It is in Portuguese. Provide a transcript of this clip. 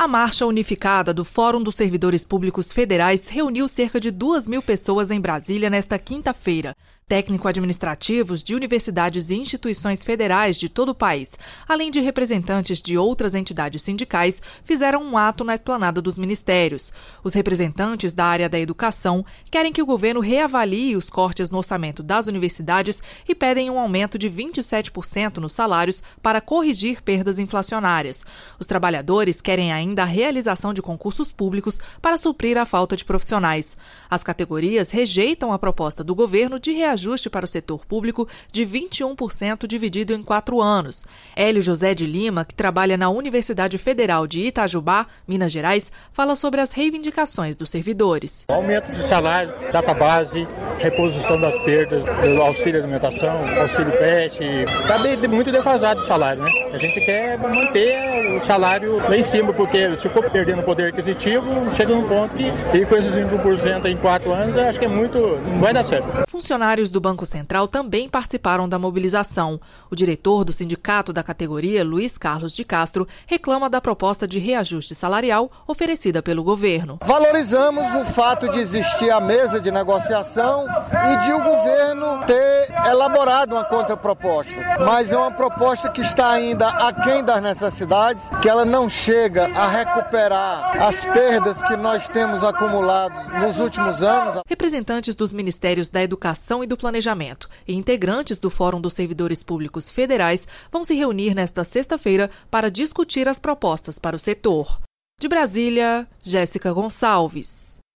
A marcha unificada do Fórum dos Servidores Públicos Federais reuniu cerca de 2.000 pessoas em Brasília nesta quinta-feira. Técnico-administrativos de universidades e instituições federais de todo o país, além de representantes de outras entidades sindicais, fizeram um ato na esplanada dos ministérios. Os representantes da área da educação querem que o governo reavalie os cortes no orçamento das universidades e pedem um aumento de 27% nos salários para corrigir perdas inflacionárias. Os trabalhadores querem ainda a realização de concursos públicos para suprir a falta de profissionais. As categorias rejeitam a proposta do governo de reajuste para o setor público de 21% dividido em 4 anos. Hélio José de Lima, que trabalha na Universidade Federal de Itajubá, Minas Gerais, fala sobre as reivindicações dos servidores. Aumento de salário, database, reposição das perdas, auxílio alimentação, auxílio PET. Está muito defasado o salário, né? A gente quer manter o salário lá em cima, porque se for perdendo o poder aquisitivo, chega num ponto que, e com esses 21% em 4 anos, eu acho que não vai dar certo. Funcionários do Banco Central também participaram da mobilização. O diretor do sindicato da categoria, Luiz Carlos de Castro, reclama da proposta de reajuste salarial oferecida pelo governo. Valorizamos o fato de existir a mesa de negociação e de o governo ter elaborado uma contraproposta. Mas é uma proposta que está ainda aquém das necessidades, que ela não chega a recuperar as perdas que nós temos acumulado nos últimos anos. Representantes dos Ministérios da Educação e do Planejamento e integrantes do Fórum dos Servidores Públicos Federais vão se reunir nesta sexta-feira para discutir as propostas para o setor. De Brasília, Jéssica Gonçalves.